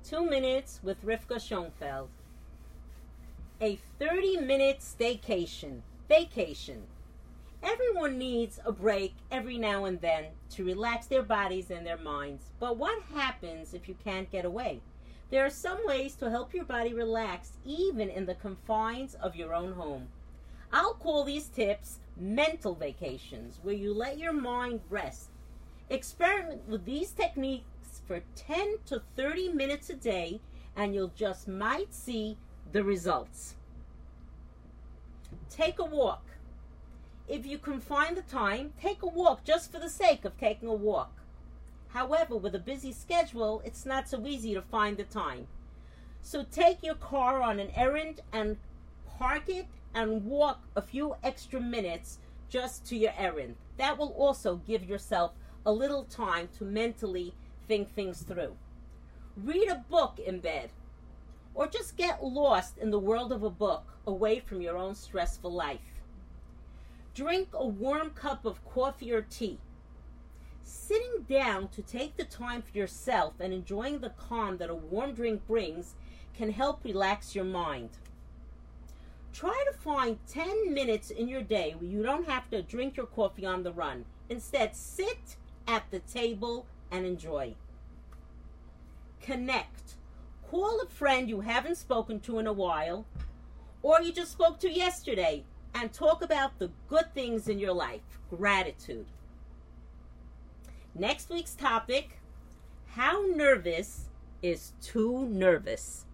2 Minutes with Rivka Schoenfeld. A 30-minute staycation. Vacation. Everyone needs a break every now and then to relax their bodies and their minds. But what happens if you can't get away? There are some ways to help your body relax even in the confines of your own home. I'll call these tips mental vacations, where you let your mind rest. Experiment with these techniques for 10 to 30 minutes a day, and you'll just might see the results. Take a walk. If you can find the time, take a walk just for the sake of taking a walk. However, with a busy schedule, it's not so easy to find the time. So take your car on an errand and park it and walk a few extra minutes just to your errand. That will also give yourself a little time to mentally think things through. Read a book in bed, or just get lost in the world of a book away from your own stressful life. Drink a warm cup of coffee or tea. Sitting down to take the time for yourself and enjoying the calm that a warm drink brings can help relax your mind. Try to find 10 minutes in your day where you don't have to drink your coffee on the run. Instead, sit at the table and enjoy. Connect. Call a friend you haven't spoken to in a while, or you just spoke to yesterday, and talk about the good things in your life. Gratitude. Next week's topic: how nervous is too nervous?